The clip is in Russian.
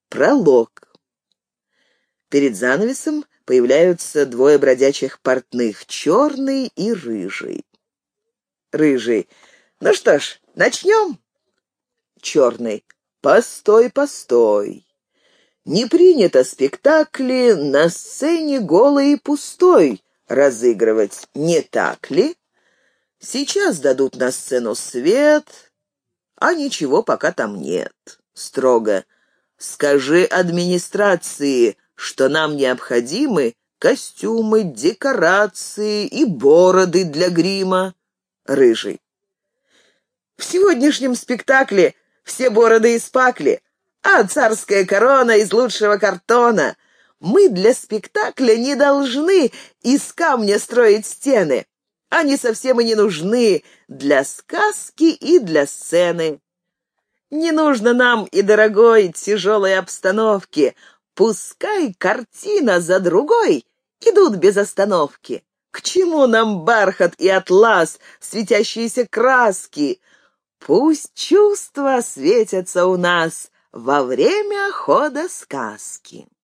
Пролог. Перед занавесом появляются двое бродячих портных, черный и рыжий. Рыжий: «Ну что ж, начнем?» Черный: «Постой, постой. Не принято спектакли на сцене голой и пустой разыгрывать, не так ли? Сейчас дадут на сцену свет, а ничего пока там нет». Строго: «Скажи администрации, что нам необходимы костюмы, декорации и бороды для грима». Рыжий: «В сегодняшнем спектакле все бороды испакли, а царская корона из лучшего картона. Мы для спектакля не должны из камня строить стены. Они совсем и не нужны для сказки и для сцены. Не нужно нам и дорогой тяжелой обстановки. Пускай картина за другой идут без остановки. К чему нам бархат и атлас, светящиеся краски? Пусть чувства светятся у нас во время хода сказки».